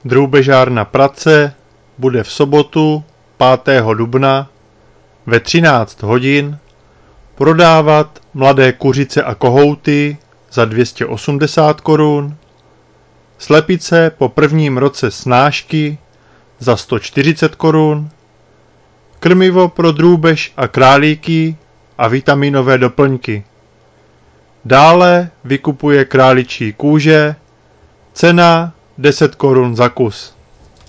Drůbežárna Prace bude v sobotu 5. dubna ve 13 hodin prodávat mladé kuřice a kohouty za 280 korun, slepice po prvním roce snášky za 140 korun, krmivo pro drůbež a králíky a vitaminové doplňky. Dále vykupuje králičí kůže, cena 10 korun za kus.